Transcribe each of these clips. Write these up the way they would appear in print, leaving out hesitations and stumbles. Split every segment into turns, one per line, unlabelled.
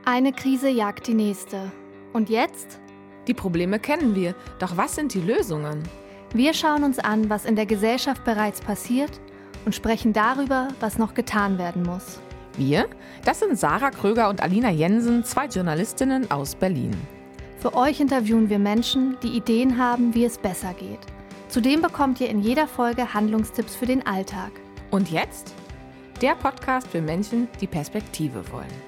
Eine Krise jagt die nächste. Und jetzt?
Die Probleme kennen wir, doch was sind die Lösungen?
Wir schauen uns an, was in der Gesellschaft bereits passiert und sprechen darüber, was noch getan werden muss.
Wir? Das sind Sarah Kröger und Alina Jensen, zwei Journalistinnen aus Berlin.
Für euch interviewen wir Menschen, die Ideen haben, wie es besser geht. Zudem bekommt ihr in jeder Folge Handlungstipps für den Alltag.
Und jetzt? Der Podcast für Menschen, die Perspektive wollen.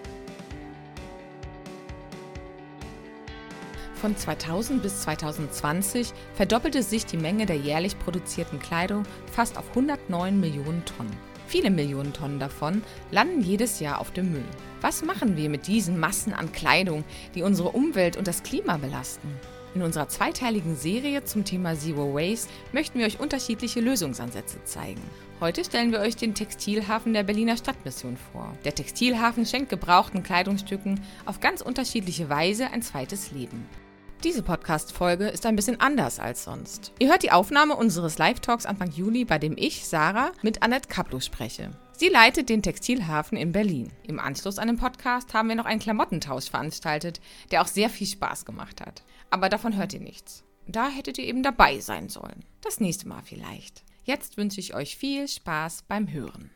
Von 2000 bis 2020 verdoppelte sich die Menge der jährlich produzierten Kleidung fast auf 109 Millionen Tonnen. Viele Millionen Tonnen davon landen jedes Jahr auf dem Müll. Was machen wir mit diesen Massen an Kleidung, die unsere Umwelt und das Klima belasten? In unserer zweiteiligen Serie zum Thema Zero Waste möchten wir euch unterschiedliche Lösungsansätze zeigen. Heute stellen wir euch den Textilhafen der Berliner Stadtmission vor. Der Textilhafen schenkt gebrauchten Kleidungsstücken auf ganz unterschiedliche Weise ein zweites Leben. Diese Podcast-Folge ist ein bisschen anders als sonst. Ihr hört die Aufnahme unseres Live-Talks Anfang Juli, bei dem ich, Sarah, mit Annette Kaplow spreche. Sie leitet den Textilhafen in Berlin. Im Anschluss an den Podcast haben wir noch einen Klamottentausch veranstaltet, der auch sehr viel Spaß gemacht hat. Aber davon hört ihr nichts. Da hättet ihr eben dabei sein sollen. Das nächste Mal vielleicht. Jetzt wünsche ich euch viel Spaß beim Hören.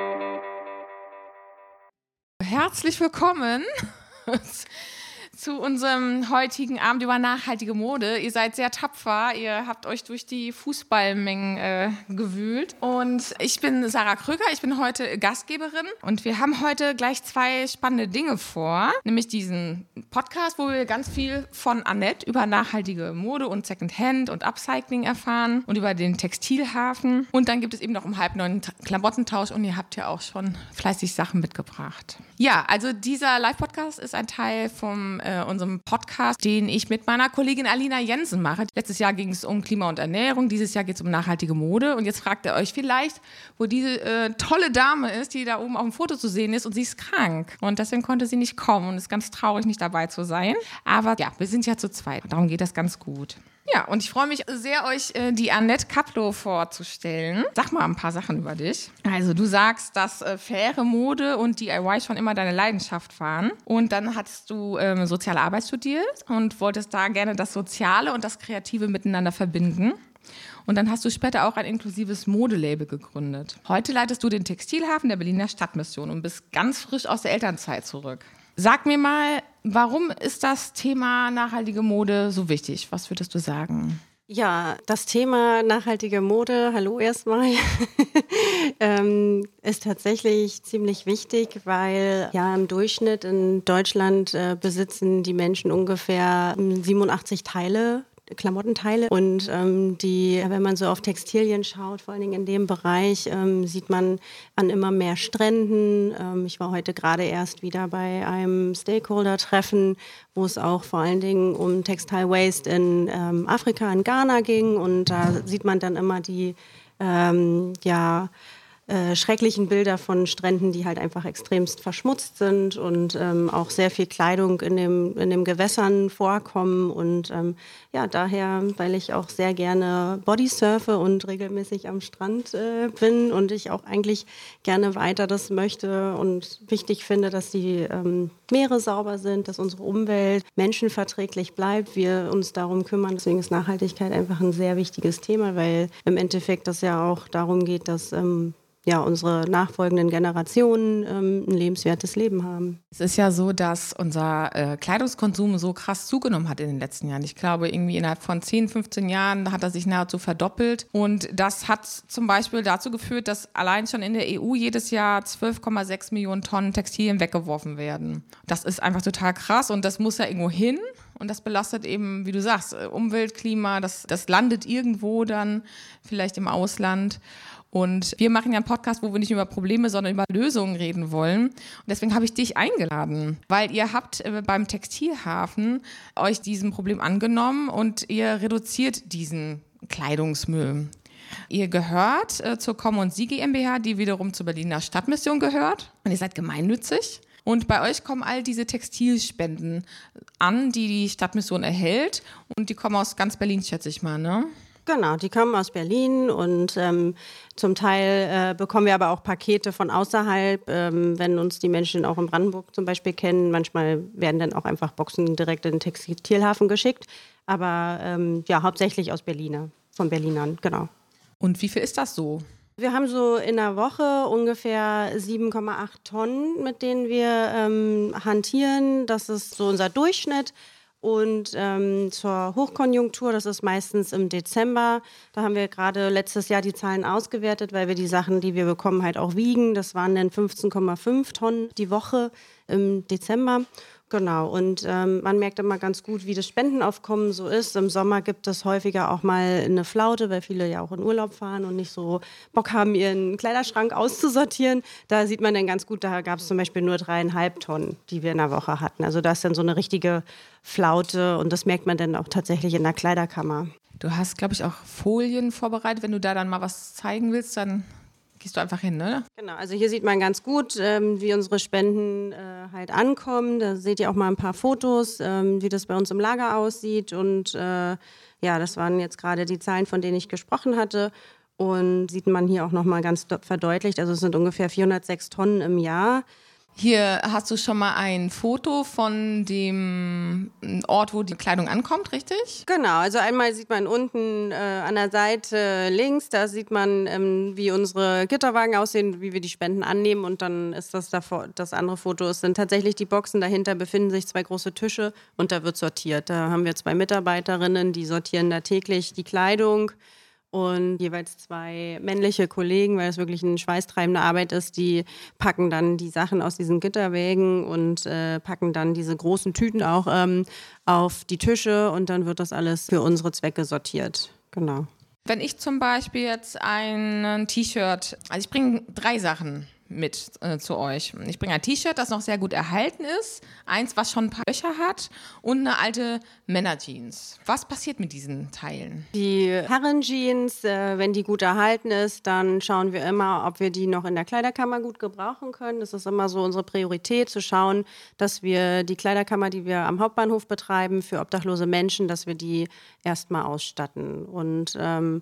Herzlich willkommen zu unserem heutigen Abend über nachhaltige Mode. Ihr seid sehr tapfer, ihr habt euch durch die Fußballmengen gewühlt. Und ich bin Sarah Kröger, ich bin heute Gastgeberin. Und wir haben heute gleich zwei spannende Dinge vor. Nämlich diesen Podcast, wo wir ganz viel von Annette über nachhaltige Mode und Secondhand und Upcycling erfahren. Und über den Textilhafen. Und dann gibt es eben noch um 8:30 Klamottentausch. Und ihr habt ja auch schon fleißig Sachen mitgebracht. Ja, also dieser Live-Podcast ist ein Teil vom unserem Podcast, den ich mit meiner Kollegin Alina Jensen mache. Letztes Jahr ging es um Klima und Ernährung, dieses Jahr geht es um nachhaltige Mode. Und jetzt fragt ihr euch vielleicht, wo diese tolle Dame ist, die da oben auf dem Foto zu sehen ist, und sie ist krank. Und deswegen konnte sie nicht kommen und ist ganz traurig, nicht dabei zu sein. Aber ja, wir sind ja zu zweit, darum geht das ganz gut. Ja, und ich freue mich sehr, euch die Annette Kaplow vorzustellen. Sag mal ein paar Sachen über dich. Also du sagst, dass faire Mode und DIY schon immer deine Leidenschaft waren. Und dann hattest du Soziale Arbeit studiert und wolltest da gerne das Soziale und das Kreative miteinander verbinden. Und dann hast du später auch ein inklusives Modelabel gegründet. Heute leitest du den Textilhafen der Berliner Stadtmission und bist ganz frisch aus der Elternzeit zurück. Sag mir mal, warum ist das Thema nachhaltige Mode so wichtig? Was würdest du sagen?
Ja, das Thema nachhaltige Mode, hallo erstmal, ist tatsächlich ziemlich wichtig, weil ja im Durchschnitt in Deutschland besitzen die Menschen ungefähr 87 Klamottenteile. Und wenn man so auf Textilien schaut, vor allen Dingen in dem Bereich, sieht man an immer mehr Stränden. Ich war heute gerade erst wieder bei einem Stakeholder-Treffen, wo es auch vor allen Dingen um Textile Waste in Afrika, in Ghana ging. Und da sieht man dann immer die schrecklichen Bilder von Stränden, die halt einfach extremst verschmutzt sind und auch sehr viel Kleidung in den Gewässern vorkommen. Und daher, weil ich auch sehr gerne Bodysurfe und regelmäßig am Strand bin und ich auch eigentlich gerne weiter das möchte und wichtig finde, dass die Meere sauber sind, dass unsere Umwelt menschenverträglich bleibt, wir uns darum kümmern. Deswegen ist Nachhaltigkeit einfach ein sehr wichtiges Thema, weil im Endeffekt das ja auch darum geht, dass unsere nachfolgenden Generationen ein lebenswertes Leben haben.
Es ist ja so, dass unser Kleidungskonsum so krass zugenommen hat in den letzten Jahren. Ich glaube, irgendwie innerhalb von 10, 15 Jahren hat er sich nahezu verdoppelt. Und das hat zum Beispiel dazu geführt, dass allein schon in der EU jedes Jahr 12,6 Millionen Tonnen Textilien weggeworfen werden. Das ist einfach total krass und das muss ja irgendwo hin. Und das belastet eben, wie du sagst, Umwelt, Klima, das landet irgendwo dann, vielleicht im Ausland. Und wir machen ja einen Podcast, wo wir nicht über Probleme, sondern über Lösungen reden wollen. Und deswegen habe ich dich eingeladen, weil ihr habt beim Textilhafen euch diesem Problem angenommen und ihr reduziert diesen Kleidungsmüll. Ihr gehört zur Com+Sie GmbH, die wiederum zur Berliner Stadtmission gehört. Und ihr seid gemeinnützig. Und bei euch kommen all diese Textilspenden an, die die Stadtmission erhält. Und die kommen aus ganz Berlin, schätze ich mal, ne?
Genau, die kommen aus Berlin und zum Teil bekommen wir aber auch Pakete von außerhalb, wenn uns die Menschen auch in Brandenburg zum Beispiel kennen. Manchmal werden dann auch einfach Boxen direkt in den Textilhafen geschickt, aber hauptsächlich von Berlinern, genau.
Und wie viel ist das so?
Wir haben so in der Woche ungefähr 7,8 Tonnen, mit denen wir hantieren. Das ist so unser Durchschnitt. Und zur Hochkonjunktur, das ist meistens im Dezember, da haben wir gerade letztes Jahr die Zahlen ausgewertet, weil wir die Sachen, die wir bekommen, halt auch wiegen. Das waren dann 15,5 Tonnen die Woche im Dezember. Genau, und man merkt immer ganz gut, wie das Spendenaufkommen so ist. Im Sommer gibt es häufiger auch mal eine Flaute, weil viele ja auch in Urlaub fahren und nicht so Bock haben, ihren Kleiderschrank auszusortieren. Da sieht man dann ganz gut, da gab es zum Beispiel nur 3,5 Tonnen, die wir in der Woche hatten. Also da ist dann so eine richtige Flaute und das merkt man dann auch tatsächlich in der Kleiderkammer.
Du hast, glaube ich, auch Folien vorbereitet. Wenn du da dann mal was zeigen willst, dann gehst du einfach hin, ne?
Genau, also hier sieht man ganz gut, wie unsere Spenden halt ankommen. Da seht ihr auch mal ein paar Fotos, wie das bei uns im Lager aussieht. Und das waren jetzt gerade die Zahlen, von denen ich gesprochen hatte. Und sieht man hier auch nochmal ganz verdeutlicht, also es sind ungefähr 406 Tonnen im Jahr.
Hier hast du schon mal ein Foto von dem Ort, wo die Kleidung ankommt, richtig?
Genau, also einmal sieht man unten an der Seite links, da sieht man, wie unsere Gitterwagen aussehen, wie wir die Spenden annehmen und dann ist das andere Foto, es sind tatsächlich die Boxen, dahinter befinden sich 2 große Tische und da wird sortiert. Da haben wir 2 Mitarbeiterinnen, die sortieren da täglich die Kleidung. Und jeweils 2 männliche Kollegen, weil es wirklich eine schweißtreibende Arbeit ist, die packen dann die Sachen aus diesen Gitterwägen und packen dann diese großen Tüten auch auf die Tische und dann wird das alles für unsere Zwecke sortiert. Genau.
Wenn ich zum Beispiel jetzt ein T-Shirt, also ich bringe 3 Sachen mit zu euch. Ich bringe ein T-Shirt, das noch sehr gut erhalten ist, eins, was schon ein paar Löcher hat und eine alte Männerjeans. Was passiert mit diesen Teilen?
Die Herrenjeans, wenn die gut erhalten ist, dann schauen wir immer, ob wir die noch in der Kleiderkammer gut gebrauchen können. Das ist immer so unsere Priorität, zu schauen, dass wir die Kleiderkammer, die wir am Hauptbahnhof betreiben, für obdachlose Menschen, dass wir die erstmal ausstatten. Und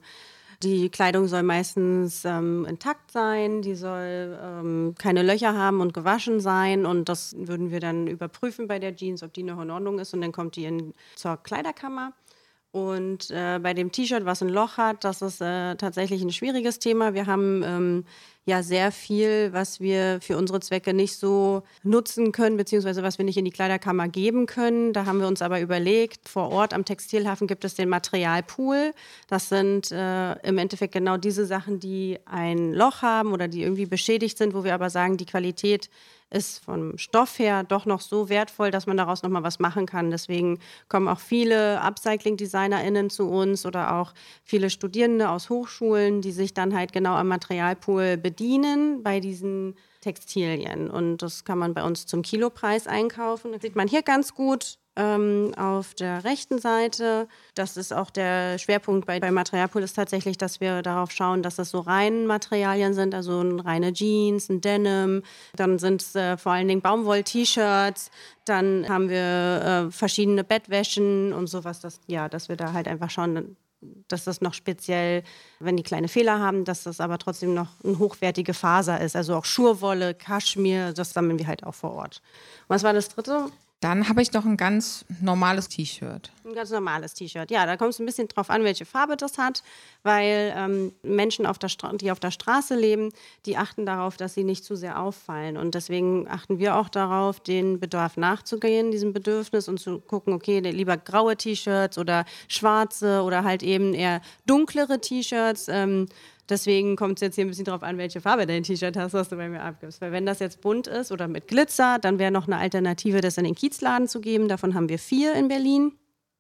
die Kleidung soll meistens intakt sein, die soll keine Löcher haben und gewaschen sein und das würden wir dann überprüfen bei der Jeans, ob die noch in Ordnung ist und dann kommt die zur Kleiderkammer. Und bei dem T-Shirt, was ein Loch hat, das ist tatsächlich ein schwieriges Thema. Wir haben sehr viel, was wir für unsere Zwecke nicht so nutzen können, beziehungsweise was wir nicht in die Kleiderkammer geben können. Da haben wir uns aber überlegt, vor Ort am Textilhafen gibt es den Materialpool. Das sind im Endeffekt genau diese Sachen, die ein Loch haben oder die irgendwie beschädigt sind, wo wir aber sagen, die Qualität ist vom Stoff her doch noch so wertvoll, dass man daraus nochmal was machen kann. Deswegen kommen auch viele Upcycling-DesignerInnen zu uns oder auch viele Studierende aus Hochschulen, die sich dann halt genau am Materialpool bedienen bei diesen Textilien. Und das kann man bei uns zum Kilopreis einkaufen. Das sieht man hier ganz gut auf der rechten Seite. Das ist auch der Schwerpunkt bei Materialpool ist tatsächlich, dass wir darauf schauen, dass das so reine Materialien sind, also reine Jeans, ein Denim. Dann sind es vor allen Dingen Baumwoll-T-Shirts. Dann haben wir verschiedene Bettwäschen und sowas, dass wir da halt einfach schauen, dass das noch speziell, wenn die kleine Fehler haben, dass das aber trotzdem noch eine hochwertige Faser ist. Also auch Schurwolle, Kaschmir, das sammeln wir halt auch vor Ort. Was war das dritte?
Dann habe ich noch ein ganz normales T-Shirt.
Ein ganz normales T-Shirt. Ja, da kommt es ein bisschen drauf an, welche Farbe das hat, weil Menschen, die auf der Straße leben, die achten darauf, dass sie nicht zu sehr auffallen. Und deswegen achten wir auch darauf, den Bedarf nachzugehen, diesem Bedürfnis und zu gucken, okay, lieber graue T-Shirts oder schwarze oder halt eben eher dunklere T-Shirts. Deswegen kommt es jetzt hier ein bisschen drauf an, welche Farbe dein T-Shirt hast, was du bei mir abgibst. Weil wenn das jetzt bunt ist oder mit Glitzer, dann wäre noch eine Alternative, das in den Kiezladen zu geben. Davon haben wir 4 in Berlin.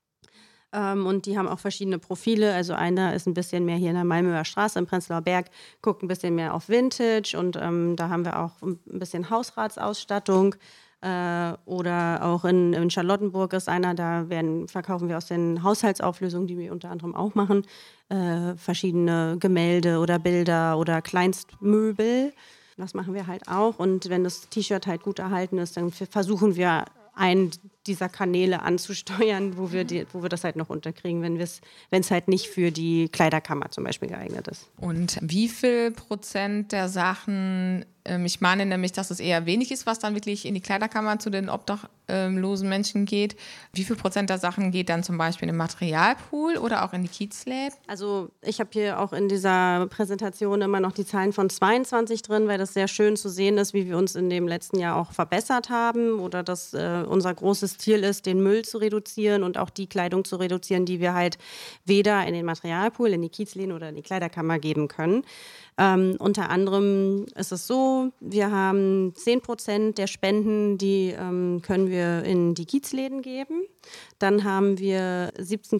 Und die haben auch verschiedene Profile. Also einer ist ein bisschen mehr hier in der Malmöer Straße im Prenzlauer Berg, guckt ein bisschen mehr auf Vintage. Und da haben wir auch ein bisschen Hausratsausstattung. Oder auch in Charlottenburg ist einer, da verkaufen wir aus den Haushaltsauflösungen, die wir unter anderem auch machen, verschiedene Gemälde oder Bilder oder Kleinstmöbel. Das machen wir halt auch. Und wenn das T-Shirt halt gut erhalten ist, dann versuchen wir einen dieser Kanäle anzusteuern, wo wir das halt noch unterkriegen, wenn es halt nicht für die Kleiderkammer zum Beispiel geeignet ist.
Und wie viel Prozent der Sachen, ich meine nämlich, dass es eher wenig ist, was dann wirklich in die Kleiderkammer zu den obdachlosen Menschen geht. Wie viel Prozent der Sachen geht dann zum Beispiel in den Materialpool oder auch in die Kiezläden?
Also ich habe hier auch in dieser Präsentation immer noch die Zahlen von 22 drin, weil das sehr schön zu sehen ist, wie wir uns in dem letzten Jahr auch verbessert haben oder dass unser großes Ziel ist, den Müll zu reduzieren und auch die Kleidung zu reduzieren, die wir halt weder in den Materialpool, in die Kiezläden oder in die Kleiderkammer geben können. Unter anderem ist es so, wir haben 10% der Spenden, die können wir in die Kiezläden geben. Dann haben wir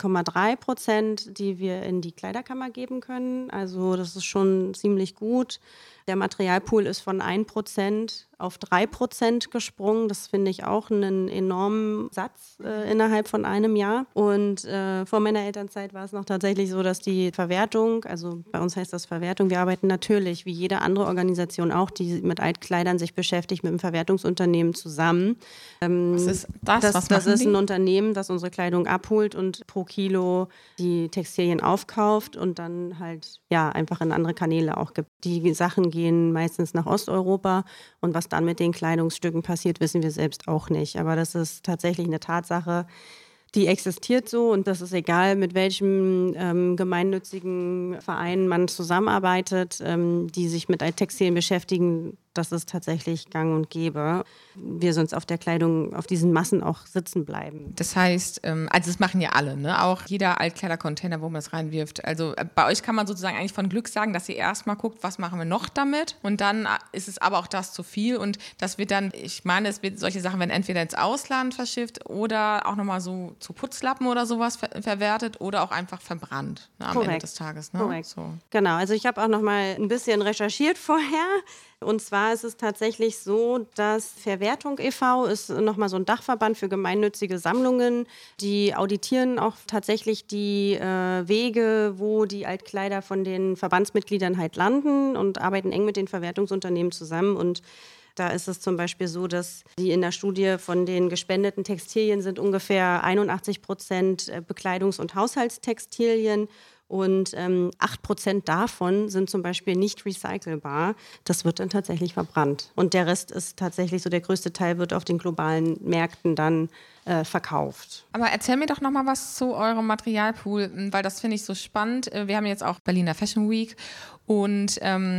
17,3%, die wir in die Kleiderkammer geben können. Also das ist schon ziemlich gut. Der Materialpool ist von 1% auf 3% gesprungen. Das finde ich auch einen enormen Satz innerhalb von einem Jahr. Und vor meiner Elternzeit war es noch tatsächlich so, dass die Verwertung, also bei uns heißt das Verwertung, wir arbeiten natürlich wie jede andere Organisation auch, die mit Altkleidern sich beschäftigt, mit einem Verwertungsunternehmen zusammen.
Was ist das?
Das ist ein Unternehmen, das unsere Kleidung abholt und pro Kilo die Textilien aufkauft und dann halt einfach in andere Kanäle auch gibt. Die Sachen gehen meistens nach Osteuropa und was dann mit den Kleidungsstücken passiert, wissen wir selbst auch nicht. Aber das ist tatsächlich eine Tatsache, die existiert so und das ist egal, mit welchem gemeinnützigen Verein man zusammenarbeitet, die sich mit Textilien beschäftigen. Das ist tatsächlich gang und gäbe. Wir sonst auf der Kleidung, auf diesen Massen auch sitzen bleiben.
Das heißt, also das machen ja alle, ne? Auch jeder Altkleidercontainer, wo man das reinwirft. Also bei euch kann man sozusagen eigentlich von Glück sagen, dass ihr erstmal guckt, was machen wir noch damit und dann ist es aber auch das zu viel und das wird dann, ich meine, solche Sachen werden entweder ins Ausland verschifft oder auch nochmal so zu Putzlappen oder sowas verwertet oder auch einfach verbrannt, ne, am Ende des Tages. Ne?
Korrekt.
So.
Genau, also ich habe auch nochmal ein bisschen recherchiert vorher. Und zwar ist es tatsächlich so, dass Verwertung e.V. ist nochmal so ein Dachverband für gemeinnützige Sammlungen. Die auditieren auch tatsächlich die Wege, wo die Altkleider von den Verbandsmitgliedern halt landen und arbeiten eng mit den Verwertungsunternehmen zusammen. Und da ist es zum Beispiel so, dass die in der Studie von den gespendeten Textilien sind ungefähr 81% Bekleidungs- und Haushaltstextilien. Und 8% davon sind zum Beispiel nicht recycelbar. Das wird dann tatsächlich verbrannt. Und der Rest ist tatsächlich so, der größte Teil wird auf den globalen Märkten dann verkauft.
Aber erzähl mir doch noch mal was zu eurem Materialpool, weil das finde ich so spannend. Wir haben jetzt auch Berliner Fashion Week und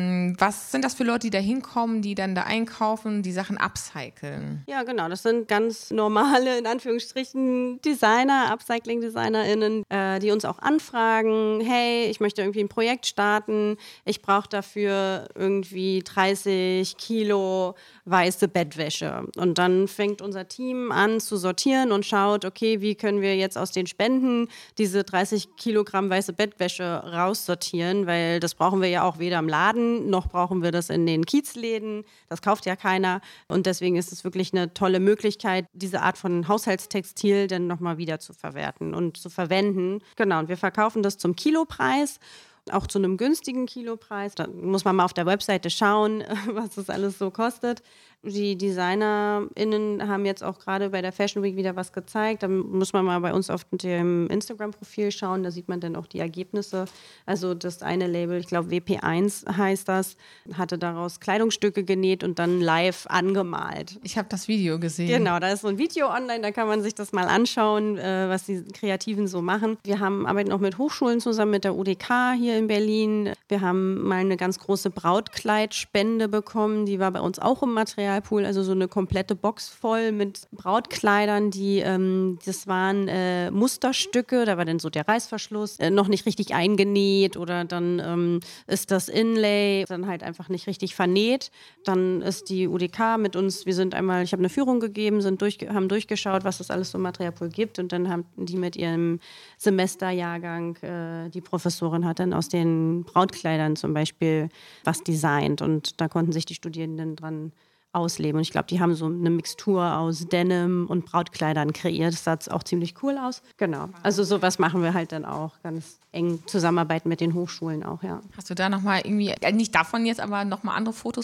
was sind das für Leute, die da hinkommen, die dann da einkaufen, die Sachen upcyclen?
Ja, genau. Das sind ganz normale, in Anführungsstrichen, Designer, Upcycling-DesignerInnen, die uns auch anfragen, hey, ich möchte irgendwie ein Projekt starten, ich brauche dafür irgendwie 30 Kilo weiße Bettwäsche. Und dann fängt unser Team an zu sortieren und schaut, okay, wie können wir jetzt aus den Spenden diese 30 Kilogramm weiße Bettwäsche raussortieren, weil das brauchen wir ja auch weder im Laden, noch brauchen wir das in den Kiezläden. Das kauft ja keiner. Und deswegen ist es wirklich eine tolle Möglichkeit, diese Art von Haushaltstextil dann nochmal wieder zu verwerten und zu verwenden. Genau, und wir verkaufen das zum Kilopreis. Auch zu einem günstigen Kilopreis. Da muss man mal auf der Webseite schauen, was das alles so kostet. Die DesignerInnen haben jetzt auch gerade bei der Fashion Week wieder was gezeigt. Da muss man mal bei uns auf dem Instagram-Profil schauen. Da sieht man dann auch die Ergebnisse. Also das eine Label, ich glaube WP1 heißt das, hatte daraus Kleidungsstücke genäht und dann live angemalt.
Ich habe das Video gesehen.
Genau, da ist so ein Video online, da kann man sich das mal anschauen, was die Kreativen so machen. Wir arbeiten auch mit Hochschulen zusammen, mit der UDK hier in Berlin. Wir haben mal eine ganz große Brautkleidspende bekommen. Die war bei uns auch im Materialpool, also so eine komplette Box voll mit Brautkleidern. Das waren Musterstücke, da war dann so der Reißverschluss noch nicht richtig eingenäht oder dann ist das Inlay dann halt einfach nicht richtig vernäht. Dann ist die UDK mit uns, ich habe eine Führung gegeben, haben durchgeschaut, was es alles so im Materialpool gibt und dann haben die mit ihrem Semesterjahrgang, die Professorin hat dann aus den Brautkleidern zum Beispiel was designt und da konnten sich die Studierenden dran ausleben. Und ich glaube, die haben so eine Mixtur aus Denim und Brautkleidern kreiert. Das sah auch ziemlich cool aus. Genau. Also sowas machen wir halt dann auch ganz eng zusammenarbeiten mit den Hochschulen auch, ja.
Hast du da nochmal irgendwie, nicht davon jetzt, aber nochmal andere Fotos?
Also man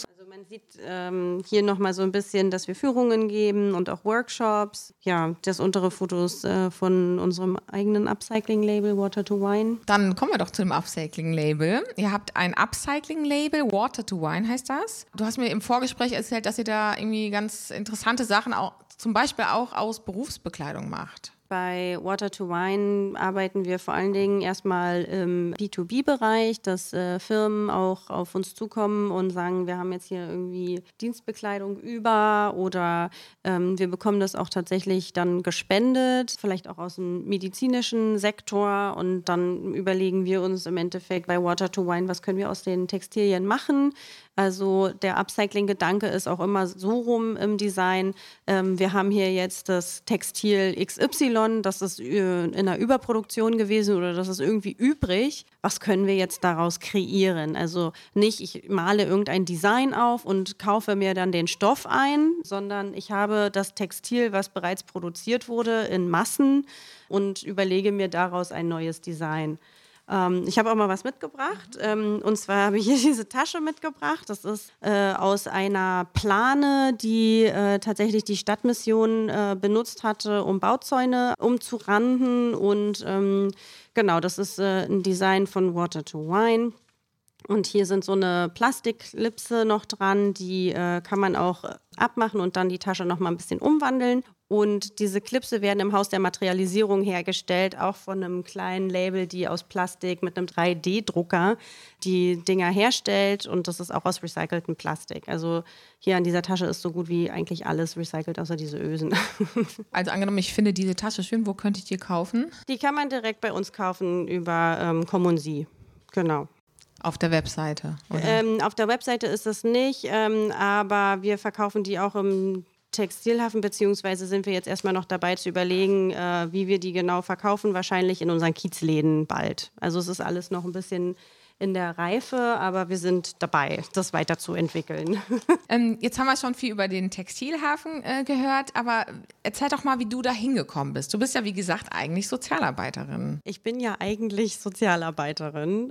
sieht hier nochmal so ein bisschen, dass wir Führungen geben und auch Workshops. Ja, das untere Foto ist von unserem eigenen Upcycling-Label Water to Wine.
Dann kommen wir doch zu dem Upcycling-Label. Ihr habt ein Upcycling-Label, Water to Wine heißt das. Du hast mir im Vorgespräch erzählt, dass ihr da irgendwie ganz interessante Sachen auch, zum Beispiel auch aus Berufsbekleidung macht.
Bei Water to Wine arbeiten wir vor allen Dingen erstmal im B2B-Bereich, dass Firmen auch auf uns zukommen und sagen, wir haben jetzt hier irgendwie Dienstbekleidung über oder wir bekommen das auch tatsächlich dann gespendet, vielleicht auch aus dem medizinischen Sektor und dann überlegen wir uns im Endeffekt bei Water to Wine, was können wir aus den Textilien machen. Also der Upcycling-Gedanke ist auch immer so rum im Design. Wir haben hier jetzt das Textil XY, das ist in einer Überproduktion gewesen oder das ist irgendwie übrig. Was können wir jetzt daraus kreieren? Also nicht, ich male irgendein Design auf und kaufe mir dann den Stoff ein, sondern ich habe das Textil, was bereits produziert wurde, in Massen und überlege mir daraus ein neues Design. Ich habe auch mal was mitgebracht. Und zwar habe ich hier diese Tasche mitgebracht. Das ist aus einer Plane, die tatsächlich die Stadtmission benutzt hatte, um Bauzäune umzuranden. Und genau, das ist ein Design von Water to Wine. Und hier sind so eine Plastiklipse noch dran, die kann man auch abmachen und dann die Tasche noch mal ein bisschen umwandeln. Und diese Klipse werden im Haus der Materialisierung hergestellt, auch von einem kleinen Label, die aus Plastik mit einem 3D-Drucker die Dinger herstellt. Und das ist auch aus recyceltem Plastik. Also hier an dieser Tasche ist so gut wie eigentlich alles recycelt, außer diese Ösen.
Also angenommen, ich finde diese Tasche schön, wo könnte ich die kaufen?
Die kann man direkt bei uns kaufen über Communsi. Genau.
Auf der Webseite, oder?
Auf der Webseite ist es nicht, aber wir verkaufen die auch im Textilhafen, beziehungsweise sind wir jetzt erstmal noch dabei zu überlegen, wie wir die genau verkaufen, wahrscheinlich in unseren Kiezläden bald. Also es ist alles noch ein bisschen in der Reife, aber wir sind dabei, das weiterzuentwickeln.
Jetzt haben wir schon viel über den Textilhafen gehört, aber erzähl doch mal, wie du da hingekommen bist. Du bist ja, wie gesagt, eigentlich Sozialarbeiterin.
Ich bin ja eigentlich Sozialarbeiterin,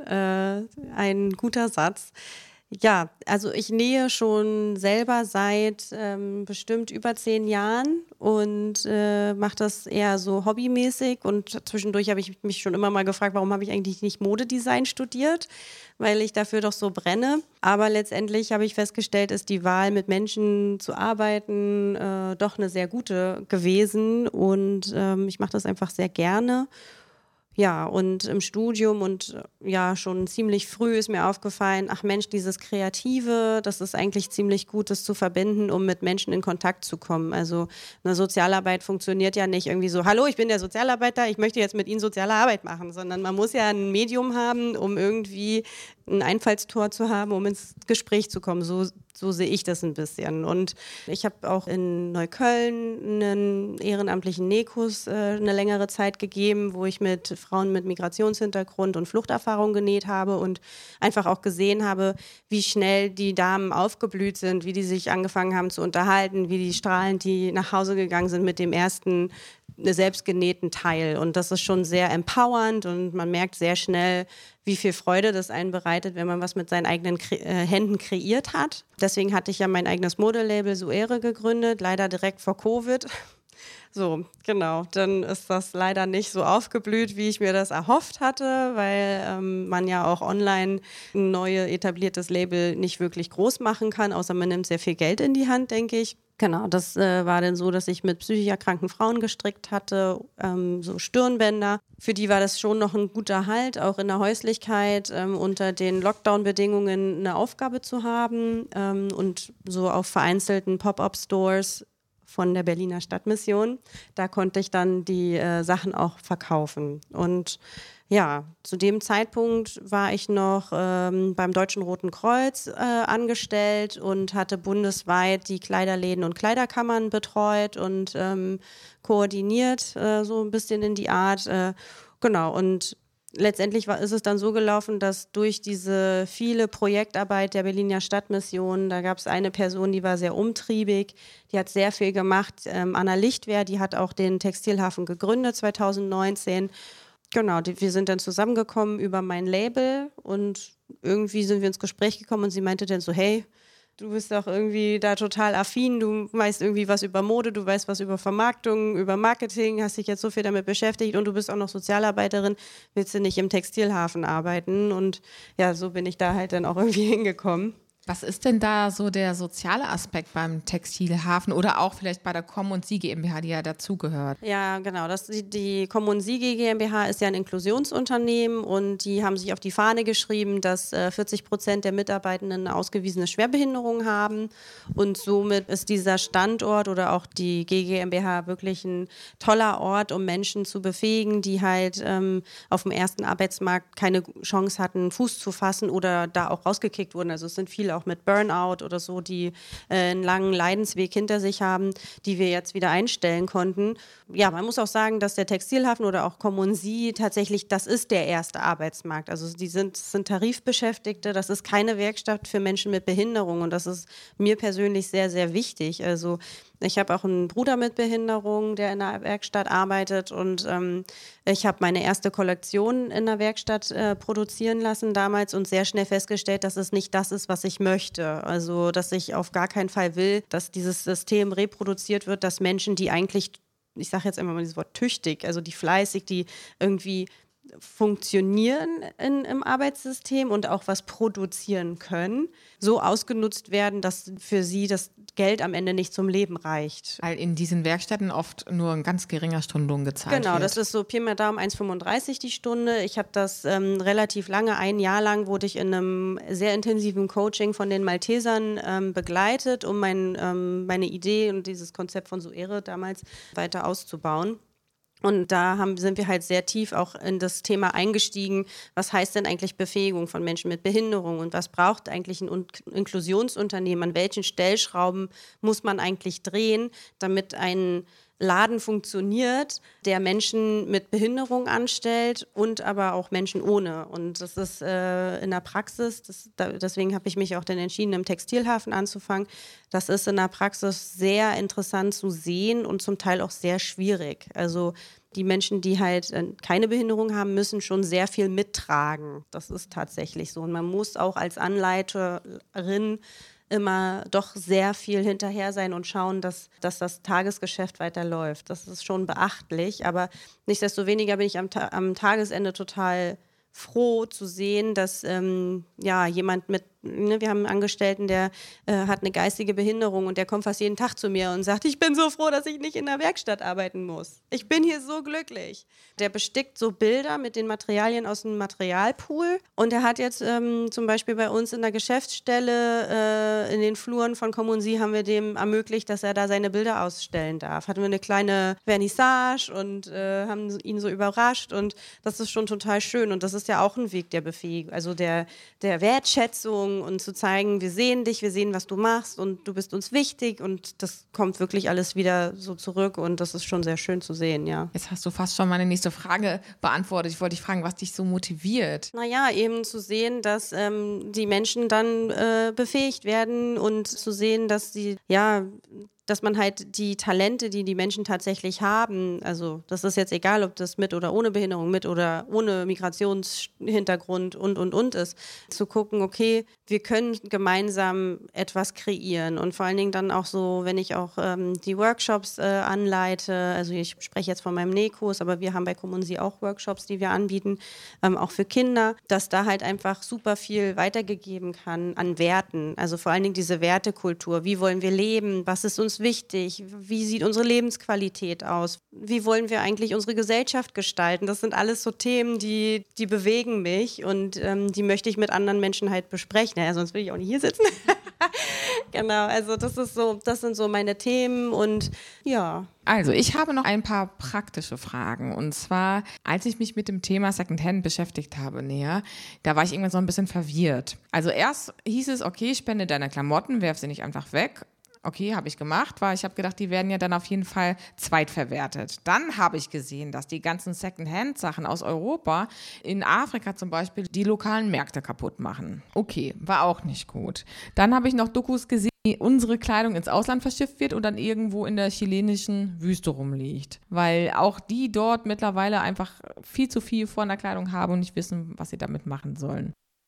ein guter Satz. Ja, also ich nähe schon selber seit bestimmt über 10 Jahren und mache das eher so hobbymäßig und zwischendurch habe ich mich schon immer mal gefragt, warum habe ich eigentlich nicht Modedesign studiert, weil ich dafür doch so brenne. Aber letztendlich habe ich festgestellt, ist die Wahl, mit Menschen zu arbeiten, doch eine sehr gute gewesen und ich mache das einfach sehr gerne. Ja, und im Studium und ja, schon ziemlich früh ist mir aufgefallen, ach Mensch, dieses Kreative, das ist eigentlich ziemlich gut, das zu verbinden, um mit Menschen in Kontakt zu kommen. Also eine Sozialarbeit funktioniert ja nicht irgendwie so, hallo, ich bin der Sozialarbeiter, ich möchte jetzt mit Ihnen soziale Arbeit machen, sondern man muss ja ein Medium haben, um irgendwie ein Einfallstor zu haben, um ins Gespräch zu kommen. So sehe ich das ein bisschen. Und ich habe auch in Neukölln einen ehrenamtlichen Nähkurs eine längere Zeit gegeben, wo ich mit Frauen mit Migrationshintergrund und Fluchterfahrung genäht habe und einfach auch gesehen habe, wie schnell die Damen aufgeblüht sind, wie die sich angefangen haben zu unterhalten, wie die strahlend die nach Hause gegangen sind mit dem ersten selbstgenähten Teil. Und das ist schon sehr empowernd und man merkt sehr schnell, wie viel Freude das einen bereitet, wenn man was mit seinen eigenen Händen kreiert hat. Deswegen hatte ich ja mein eigenes Modelabel Suere gegründet, leider direkt vor Covid. So, genau. Dann ist das leider nicht so aufgeblüht, wie ich mir das erhofft hatte, weil man ja auch online ein neues etabliertes Label nicht wirklich groß machen kann, außer man nimmt sehr viel Geld in die Hand, denke ich. Genau, das war dann so, dass ich mit psychisch erkrankten Frauen gestrickt hatte, so Stirnbänder. Für die war das schon noch ein guter Halt, auch in der Häuslichkeit, unter den Lockdown-Bedingungen eine Aufgabe zu haben und so auf vereinzelten Pop-up-Stores von der Berliner Stadtmission. Da konnte ich dann die Sachen auch verkaufen. Und ja, zu dem Zeitpunkt war ich noch beim Deutschen Roten Kreuz angestellt und hatte bundesweit die Kleiderläden und Kleiderkammern betreut und koordiniert, so ein bisschen in die Art. Genau, und letztendlich ist es dann so gelaufen, dass durch diese viele Projektarbeit der Berliner Stadtmission, da gab es eine Person, die war sehr umtriebig, die hat sehr viel gemacht. Anna Lichtwer, die hat auch den Textilhafen gegründet 2019. Genau, wir sind dann zusammengekommen über mein Label und irgendwie sind wir ins Gespräch gekommen und sie meinte dann so, hey, Du bist auch irgendwie da total affin, du weißt irgendwie was über Mode, du weißt was über Vermarktung, über Marketing, hast dich jetzt so viel damit beschäftigt und du bist auch noch Sozialarbeiterin, willst du nicht im Textilhafen arbeiten? Und ja, so bin ich da halt dann auch irgendwie hingekommen.
Was ist denn da so der soziale Aspekt beim Textilhafen oder auch vielleicht bei der Komm & Sie GmbH, die ja dazugehört?
Ja, genau. Die Komm & Sie GmbH ist ja ein Inklusionsunternehmen und die haben sich auf die Fahne geschrieben, dass 40% der Mitarbeitenden eine ausgewiesene Schwerbehinderung haben und somit ist dieser Standort oder auch die GmbH wirklich ein toller Ort, um Menschen zu befähigen, die halt auf dem ersten Arbeitsmarkt keine Chance hatten, Fuß zu fassen oder da auch rausgekickt wurden. Also es sind viele auch mit Burnout oder so, die einen langen Leidensweg hinter sich haben, die wir jetzt wieder einstellen konnten. Ja, man muss auch sagen, dass der Textilhafen oder auch Komm & Sie tatsächlich, das ist der erste Arbeitsmarkt. Also die sind Tarifbeschäftigte, das ist keine Werkstatt für Menschen mit Behinderung und das ist mir persönlich sehr, sehr wichtig. Also ich habe auch einen Bruder mit Behinderung, der in der Werkstatt arbeitet und ich habe meine erste Kollektion in der Werkstatt produzieren lassen damals und sehr schnell festgestellt, dass es nicht das ist, was ich möchte. Also dass ich auf gar keinen Fall will, dass dieses System reproduziert wird, dass Menschen, die eigentlich, ich sage jetzt immer mal dieses Wort tüchtig, also die fleißig, die irgendwie funktionieren im Arbeitssystem und auch was produzieren können, so ausgenutzt werden, dass für sie das Geld am Ende nicht zum Leben reicht.
Weil in diesen Werkstätten oft nur ein ganz geringer Stundenlohn gezahlt wird.
Genau, das ist so Pi mal Daumen 1,35 die Stunde. Ich habe das relativ lange, ein Jahr lang wurde ich in einem sehr intensiven Coaching von den Maltesern begleitet, um meine Idee und dieses Konzept von Suere damals weiter auszubauen. Und da sind wir halt sehr tief auch in das Thema eingestiegen, was heißt denn eigentlich Befähigung von Menschen mit Behinderung und was braucht eigentlich ein Inklusionsunternehmen, an welchen Stellschrauben muss man eigentlich drehen, damit ein Laden funktioniert, der Menschen mit Behinderung anstellt und aber auch Menschen ohne. Und das ist in der Praxis, deswegen habe ich mich auch dann entschieden, im Textilhafen anzufangen. Das ist in der Praxis sehr interessant zu sehen und zum Teil auch sehr schwierig. Also die Menschen, die halt keine Behinderung haben, müssen schon sehr viel mittragen. Das ist tatsächlich so. Und man muss auch als Anleiterin immer doch sehr viel hinterher sein und schauen, dass das Tagesgeschäft weiterläuft. Das ist schon beachtlich, aber nichtsdestoweniger bin ich am Tagesende total froh zu sehen, dass jemand wir haben einen Angestellten, der hat eine geistige Behinderung und der kommt fast jeden Tag zu mir und sagt, ich bin so froh, dass ich nicht in der Werkstatt arbeiten muss. Ich bin hier so glücklich. Der bestickt so Bilder mit den Materialien aus dem Materialpool und er hat jetzt zum Beispiel bei uns in der Geschäftsstelle in den Fluren von Komm & Sie haben wir dem ermöglicht, dass er da seine Bilder ausstellen darf. Hatten wir eine kleine Vernissage und haben ihn so überrascht und das ist schon total schön und das ist ja auch ein Weg der Befähigung, also der Wertschätzung und zu zeigen, wir sehen dich, wir sehen, was du machst und du bist uns wichtig und das kommt wirklich alles wieder so zurück und das ist schon sehr schön zu sehen, ja.
Jetzt hast du fast schon meine nächste Frage beantwortet. Ich wollte dich fragen, was dich so motiviert.
Naja, eben zu sehen, dass die Menschen dann befähigt werden und zu sehen, dass man halt die Talente, die die Menschen tatsächlich haben, also das ist jetzt egal, ob das mit oder ohne Behinderung, mit oder ohne Migrationshintergrund und ist, zu gucken, okay, wir können gemeinsam etwas kreieren und vor allen Dingen dann auch so, wenn ich auch die Workshops anleite, also ich spreche jetzt von meinem Nähkurs, aber wir haben bei Komm & Sie auch Workshops, die wir anbieten, auch für Kinder, dass da halt einfach super viel weitergegeben kann an Werten, also vor allen Dingen diese Wertekultur, wie wollen wir leben, was ist uns wichtig? Wie sieht unsere Lebensqualität aus? Wie wollen wir eigentlich unsere Gesellschaft gestalten? Das sind alles so Themen, die bewegen mich und die möchte ich mit anderen Menschen halt besprechen. Naja, sonst will ich auch nicht hier sitzen. Genau, also das sind so meine Themen und ja.
Also, ich habe noch ein paar praktische Fragen. Und zwar, als ich mich mit dem Thema Secondhand beschäftigt habe näher, da war ich irgendwann so ein bisschen verwirrt. Also erst hieß es, okay, spende deine Klamotten, werf sie nicht einfach weg. Okay, habe ich gemacht, weil ich habe gedacht, die werden ja dann auf jeden Fall zweitverwertet. Dann habe ich gesehen, dass die ganzen Secondhand-Sachen aus Europa in Afrika zum Beispiel die lokalen Märkte kaputt machen. Okay, war auch nicht gut. Dann habe ich noch Dokus gesehen, wie unsere Kleidung ins Ausland verschifft wird und dann irgendwo in der chilenischen Wüste rumliegt. Weil auch die dort mittlerweile einfach viel zu viel von der Kleidung haben und nicht wissen, was sie damit machen sollen.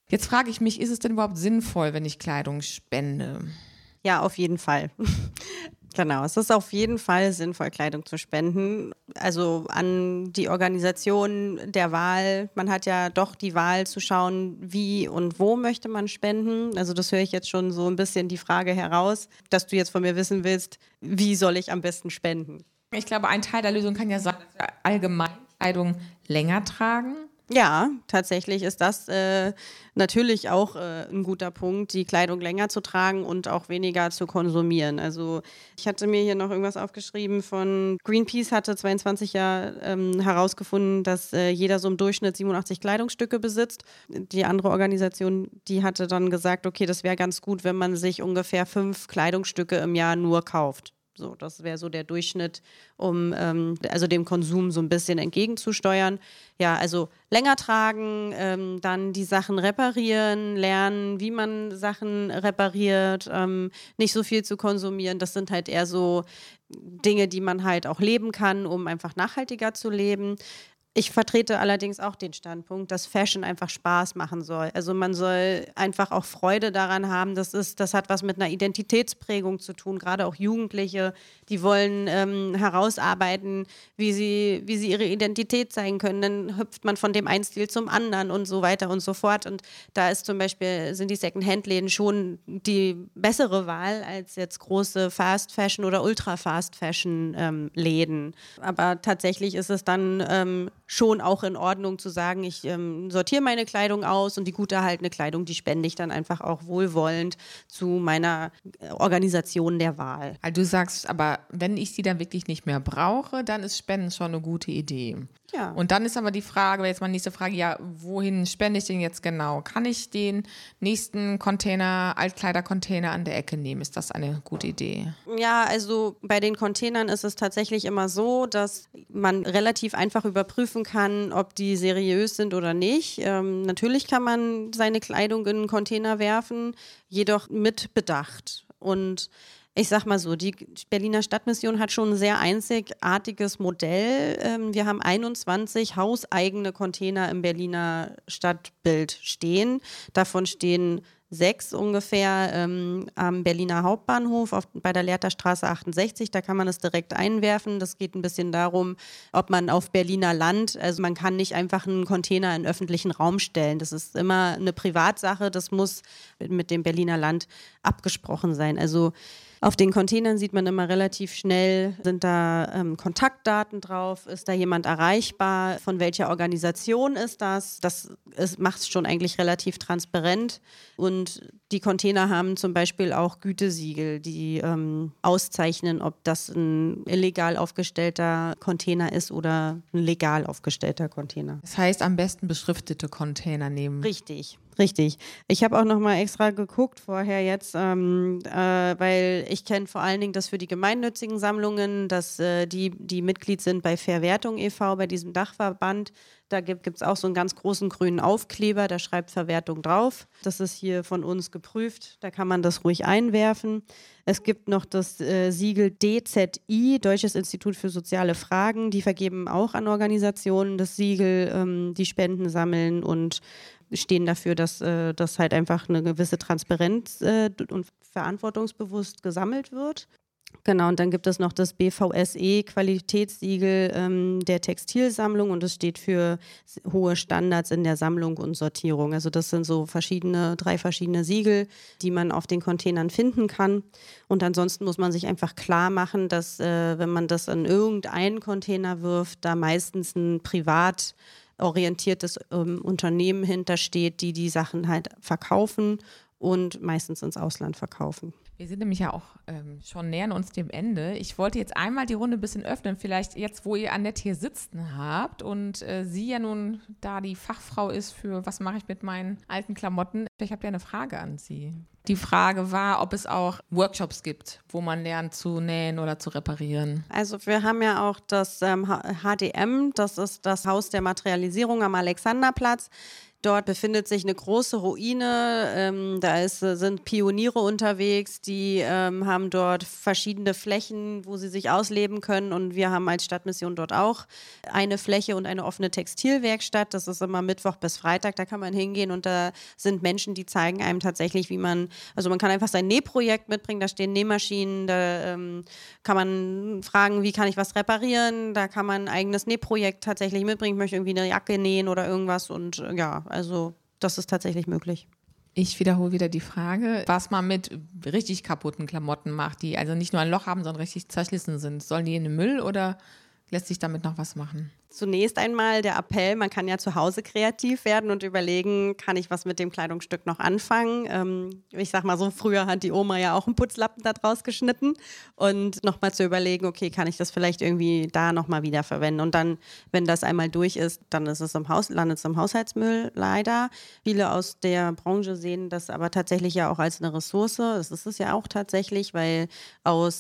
Jetzt frage ich mich, ist es denn überhaupt sinnvoll, wenn ich Kleidung spende?
Ja, auf jeden Fall. Genau, es ist auf jeden Fall sinnvoll, Kleidung zu spenden. Also an die Organisation der Wahl. Man hat ja doch die Wahl zu schauen, wie und wo möchte man spenden. Also das höre ich jetzt schon so ein bisschen die Frage heraus, dass du jetzt von mir wissen willst, wie soll ich am besten spenden?
Ich glaube, ein Teil der Lösung kann ja sein, dass wir allgemein Kleidung länger tragen.
Ja, tatsächlich ist das natürlich auch ein guter Punkt, die Kleidung länger zu tragen und auch weniger zu konsumieren. Also ich hatte mir hier noch irgendwas aufgeschrieben von Greenpeace hatte 22 herausgefunden, dass jeder so im Durchschnitt 87 Kleidungsstücke besitzt. Die andere Organisation, die hatte dann gesagt, okay, das wäre ganz gut, wenn man sich ungefähr 5 Kleidungsstücke im Jahr nur kauft. So, das wäre so der Durchschnitt, um also dem Konsum so ein bisschen entgegenzusteuern. Ja, also länger tragen, dann die Sachen reparieren, lernen, wie man Sachen repariert, nicht so viel zu konsumieren. Das sind halt eher so Dinge, die man halt auch leben kann, um einfach nachhaltiger zu leben. Ich vertrete allerdings auch den Standpunkt, dass Fashion einfach Spaß machen soll. Also man soll einfach auch Freude daran haben. Das hat was mit einer Identitätsprägung zu tun. Gerade auch Jugendliche, die wollen herausarbeiten, wie sie ihre Identität zeigen können. Dann hüpft man von dem einen Stil zum anderen und so weiter und so fort. Und da ist zum Beispiel, sind die Second-Hand-Läden schon die bessere Wahl als jetzt große Fast-Fashion- oder Ultra-Fast-Fashion-Läden. Aber tatsächlich ist es dann schon auch in Ordnung zu sagen, ich sortiere meine Kleidung aus und die gut erhaltene Kleidung, die spende ich dann einfach auch wohlwollend zu meiner Organisation der Wahl.
Also du sagst aber, wenn ich sie dann wirklich nicht mehr brauche, dann ist Spenden schon eine gute Idee.
Ja.
Und dann ist aber die Frage, jetzt mal nächste Frage, ja, wohin spende ich den jetzt genau? Kann ich den nächsten Container, Altkleidercontainer an der Ecke nehmen? Ist das eine gute Idee?
Ja, also bei den Containern ist es tatsächlich immer so, dass man relativ einfach überprüfen kann, ob die seriös sind oder nicht. Natürlich kann man seine Kleidung in einen Container werfen, jedoch mit Bedacht. Und ich sag mal so, die Berliner Stadtmission hat schon ein sehr einzigartiges Modell. Wir haben 21 hauseigene Container im Berliner Stadtbild stehen. Davon stehen 6 ungefähr am Berliner Hauptbahnhof bei der Lehrterstraße 68. Da kann man es direkt einwerfen. Das geht ein bisschen darum, ob man auf Berliner Land, also man kann nicht einfach einen Container in öffentlichen Raum stellen. Das ist immer eine Privatsache. Das muss mit dem Berliner Land abgesprochen sein. Also auf den Containern sieht man immer relativ schnell, sind da Kontaktdaten drauf, ist da jemand erreichbar, von welcher Organisation ist das? Das macht es schon eigentlich relativ transparent. Und die Container haben zum Beispiel auch Gütesiegel, die auszeichnen, ob das ein illegal aufgestellter Container ist oder ein legal aufgestellter Container.
Das heißt, am besten beschriftete Container nehmen.
Richtig. Ich habe auch noch mal extra geguckt vorher jetzt, weil ich kenne vor allen Dingen das für die gemeinnützigen Sammlungen, dass die Mitglied sind bei Verwertung e.V., bei diesem Dachverband. Da gibt es auch so einen ganz großen grünen Aufkleber, da schreibt Verwertung drauf. Das ist hier von uns geprüft, da kann man das ruhig einwerfen. Es gibt noch das Siegel DZI, Deutsches Institut für soziale Fragen. Die vergeben auch an Organisationen das Siegel, die Spenden sammeln und stehen dafür, dass das halt einfach eine gewisse Transparenz und verantwortungsbewusst gesammelt wird. Genau, und dann gibt es noch das BVSE Qualitätssiegel der Textilsammlung und es steht für hohe Standards in der Sammlung und Sortierung. Also das sind so 3 verschiedene Siegel, die man auf den Containern finden kann. Und ansonsten muss man sich einfach klar machen, dass wenn man das in irgendeinen Container wirft, da meistens ein privat orientiertes Unternehmen hintersteht, die Sachen halt verkaufen und meistens ins Ausland verkaufen.
Wir sind nämlich ja auch schon nähern uns dem Ende. Ich wollte jetzt einmal die Runde ein bisschen öffnen, vielleicht jetzt, wo ihr Annette hier sitzen habt und sie ja nun da die Fachfrau ist für, was mache ich mit meinen alten Klamotten. Ich habe ja eine Frage an Sie. Die Frage war, ob es auch Workshops gibt, wo man lernt zu nähen oder zu reparieren.
Also wir haben ja auch das HDM, das ist das Haus der Materialisierung am Alexanderplatz. Dort befindet sich eine große Ruine, sind Pioniere unterwegs, die haben dort verschiedene Flächen, wo sie sich ausleben können, und wir haben als Stadtmission dort auch eine Fläche und eine offene Textilwerkstatt. Das ist immer Mittwoch bis Freitag, da kann man hingehen und da sind Menschen, die zeigen einem tatsächlich, man kann einfach sein Nähprojekt mitbringen, da stehen Nähmaschinen, da kann man fragen, wie kann ich was reparieren, da kann man ein eigenes Nähprojekt tatsächlich mitbringen, ich möchte irgendwie eine Jacke nähen oder irgendwas, und ja, also das ist tatsächlich möglich.
Ich wiederhole wieder die Frage, was man mit richtig kaputten Klamotten macht, die also nicht nur ein Loch haben, sondern richtig zerschlissen sind. Sollen die in den Müll oder lässt sich damit noch was machen?
Zunächst einmal der Appell, man kann ja zu Hause kreativ werden und überlegen, kann ich was mit dem Kleidungsstück noch anfangen? Ich sag mal so, früher hat die Oma ja auch einen Putzlappen da draus geschnitten, und nochmal zu überlegen, okay, kann ich das vielleicht irgendwie da nochmal wiederverwenden? Und dann, wenn das einmal durch ist, dann ist es landet es im Haushaltsmüll leider. Viele aus der Branche sehen das aber tatsächlich ja auch als eine Ressource. Das ist es ja auch tatsächlich, weil aus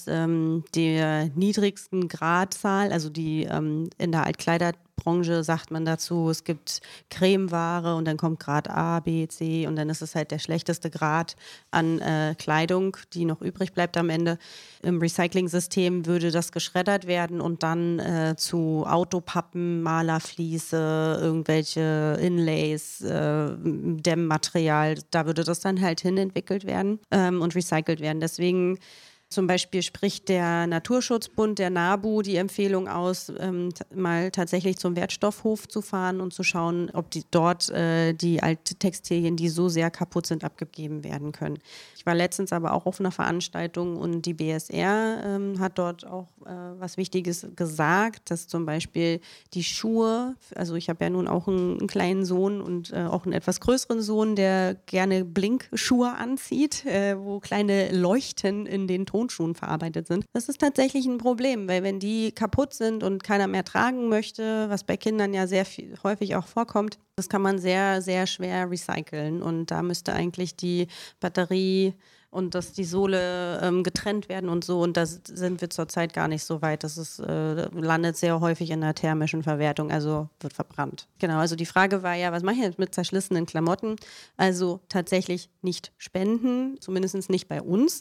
der niedrigsten Gradzahl, also die in der Altkleiderbranche sagt man dazu, es gibt Cremeware und dann kommt Grad A, B, C und dann ist es halt der schlechteste Grad an Kleidung, die noch übrig bleibt am Ende. Im Recycling-System würde das geschreddert werden und dann zu Autopappen, Malerfliese, irgendwelche Inlays, Dämmmaterial, da würde das dann halt hinentwickelt werden und recycelt werden. Deswegen zum Beispiel spricht der Naturschutzbund, der NABU, die Empfehlung aus, mal tatsächlich zum Wertstoffhof zu fahren und zu schauen, ob dort die Alttextilien, die so sehr kaputt sind, abgegeben werden können. Ich war letztens aber auch auf einer Veranstaltung und die BSR hat dort auch was Wichtiges gesagt, dass zum Beispiel die Schuhe, also ich habe ja nun auch einen kleinen Sohn und auch einen etwas größeren Sohn, der gerne Blinkschuhe anzieht, wo kleine Leuchten in den Tonschuhen verarbeitet sind. Das ist tatsächlich ein Problem, weil wenn die kaputt sind und keiner mehr tragen möchte, was bei Kindern ja häufig auch vorkommt, das kann man sehr, sehr schwer recyceln, und da müsste eigentlich die Batterie und dass die Sohle getrennt werden und so, und da sind wir zurzeit gar nicht so weit. Das landet sehr häufig in der thermischen Verwertung, also wird verbrannt. Genau, also die Frage war ja, was mache ich jetzt mit zerschlissenen Klamotten? Also tatsächlich nicht spenden, zumindest nicht bei uns,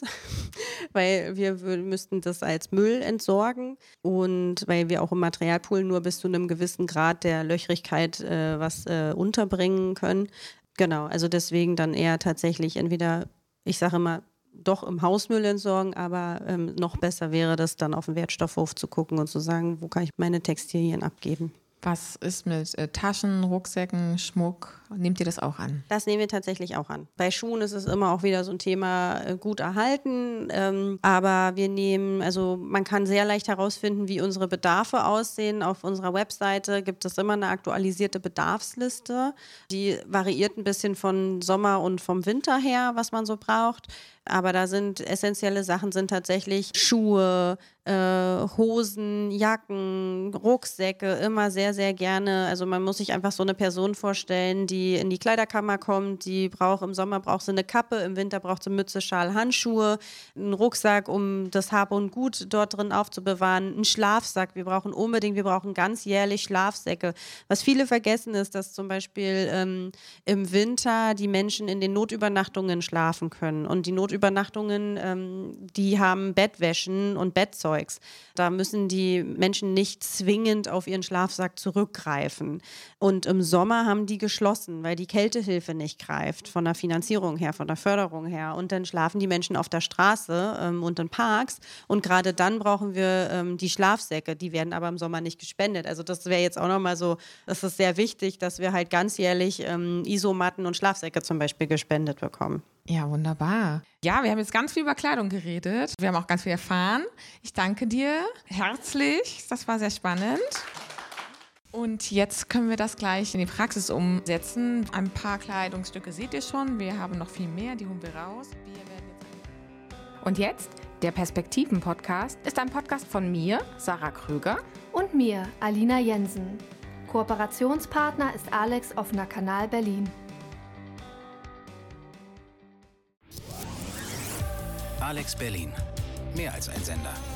weil wir müssten das als Müll entsorgen und weil wir auch im Materialpool nur bis zu einem gewissen Grad der Löchrigkeit was unterbringen können. Genau, also deswegen dann eher tatsächlich entweder, ich sage immer, doch im Hausmüll entsorgen, aber noch besser wäre das dann auf den Wertstoffhof zu gucken und zu sagen, wo kann ich meine Textilien abgeben.
Was ist mit Taschen, Rucksäcken, Schmuck? Nehmt ihr das auch an?
Das nehmen wir tatsächlich auch an. Bei Schuhen ist es immer auch wieder so ein Thema gut erhalten, aber man kann sehr leicht herausfinden, wie unsere Bedarfe aussehen. Auf unserer Webseite gibt es immer eine aktualisierte Bedarfsliste. Die variiert ein bisschen von Sommer und vom Winter her, was man so braucht. Aber da sind essentielle Sachen, sind tatsächlich Schuhe, Hosen, Jacken, Rucksäcke, immer sehr, sehr gerne. Also man muss sich einfach so eine Person vorstellen, die in die Kleiderkammer kommt, im Sommer braucht sie eine Kappe, im Winter braucht sie Mütze, Schal, Handschuhe, einen Rucksack, um das Hab und Gut dort drin aufzubewahren, einen Schlafsack, wir brauchen ganzjährlich Schlafsäcke. Was viele vergessen ist, dass zum Beispiel im Winter die Menschen in den Notübernachtungen schlafen können, und die Notübernachtungen, die haben Bettwäschen und Bettzeugs. Da müssen die Menschen nicht zwingend auf ihren Schlafsack zurückgreifen. Und im Sommer haben die geschlossen, weil die Kältehilfe nicht greift, von der Finanzierung her, von der Förderung her. Und dann schlafen die Menschen auf der Straße und in Parks. Und gerade dann brauchen wir die Schlafsäcke. Die werden aber im Sommer nicht gespendet. Also das wäre jetzt auch nochmal so, das ist sehr wichtig, dass wir halt ganzjährlich Isomatten und Schlafsäcke zum Beispiel gespendet bekommen.
Ja, wunderbar. Ja, wir haben jetzt ganz viel über Kleidung geredet. Wir haben auch ganz viel erfahren. Ich danke dir herzlich. Das war sehr spannend. Und jetzt können wir das gleich in die Praxis umsetzen. Ein paar Kleidungsstücke seht ihr schon. Wir haben noch viel mehr, die holen wir raus.
Und jetzt, der Perspektiven-Podcast ist ein Podcast von mir, Sarah Krüger.
Und mir, Alina Jensen. Kooperationspartner ist Alex Offener Kanal Berlin.
Alex Berlin. Mehr als ein Sender.